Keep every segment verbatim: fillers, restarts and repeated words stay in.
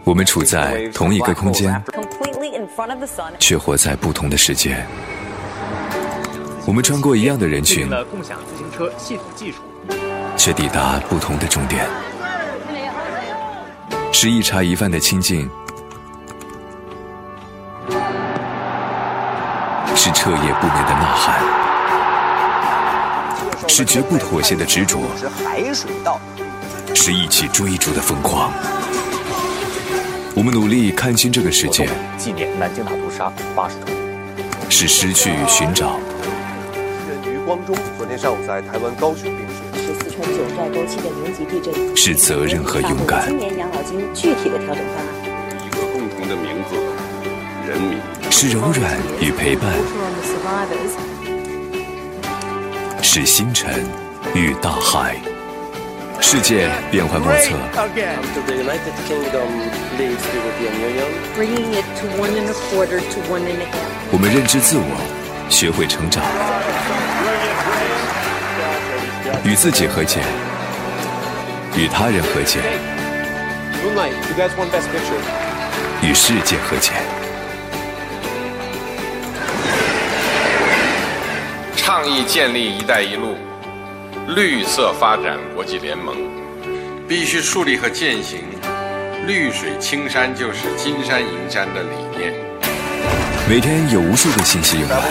我们处在同一个空间，却活在不同的世界。我们穿过一样的人群， 共享自行车系统技术， 却抵达不同的终点。是一茶一饭的亲近，是彻夜不眠的呐喊，是绝不妥协的执着，是一起追逐的疯狂。我们努力看清这个世界， 纪念南京大屠杀八十周年。 是失去与寻找， 余光中昨天上午在台湾高雄病逝。 是四川九寨沟七点零级地震。 是责任和勇敢。 今年养老金具体的调整方案。 一个共同的名字，人民。 是柔软与陪伴，是星辰与大海。世界变幻莫测，我们认知自我，学会成长，与自己和解，与他人和解，与世界和解。 倡议建立“一带一路”绿色发展国际联盟，必须树立和践行“绿水青山就是金山银山”的理念。 每天有无数个信息涌来，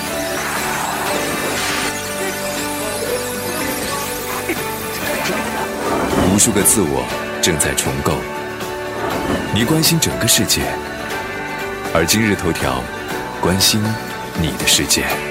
无数个自我正在重构。你关心整个世界，而今日头条关心你的世界。